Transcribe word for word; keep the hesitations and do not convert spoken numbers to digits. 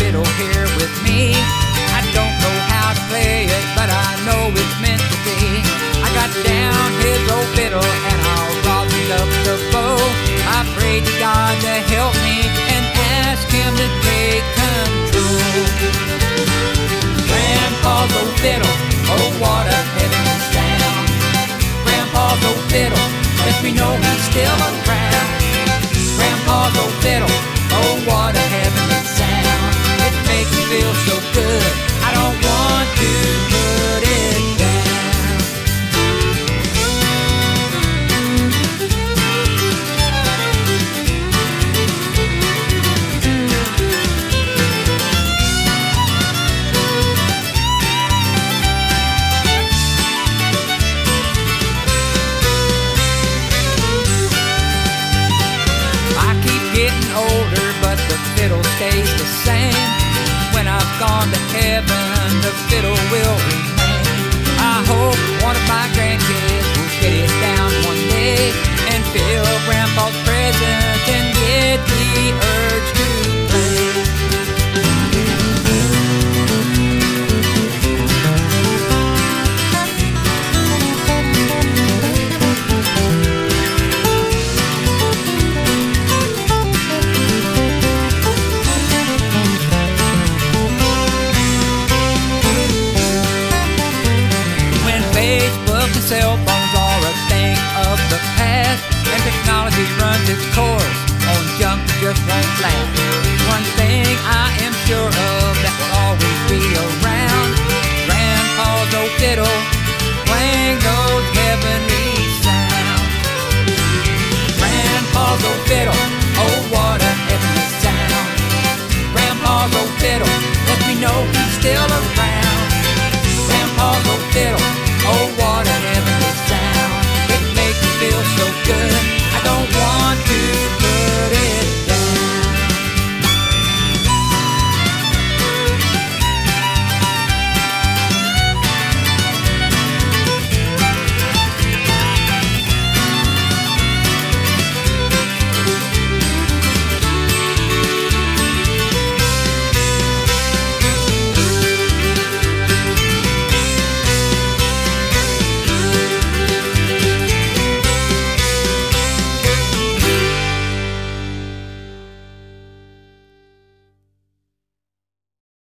fiddle here with me. I don't know how to play it, but I know it's meant to be. I got down his old fiddle and I'll rosin up the bow. I prayed to God to help me and asked him to take control. Grandpa's old fiddle, oh what a heavenly sound. Grandpa's old fiddle lets me know he's still around. Grandpa's old fiddle, oh what a heavenly sound. It makes me feel so good, I don't want to put it down. I keep getting older, but the fiddle stays the same. When I've gone to heaven, the fiddle